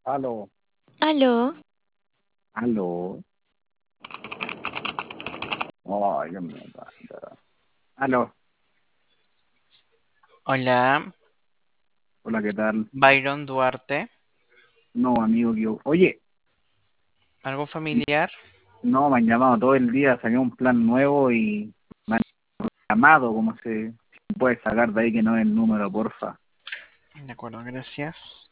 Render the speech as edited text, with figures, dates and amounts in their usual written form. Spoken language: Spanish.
Aló, Aló, aló. Ay, qué me pasa. Aló, hola, hola, ¿qué tal? Byron Duarte, No, amigo, que yo. Oye, ¿algo familiar? no, me han llamado todo el día, saqué un plan nuevo y me han llamado, como se puede sacar de ahí que no es el número, porfa. De acuerdo, gracias.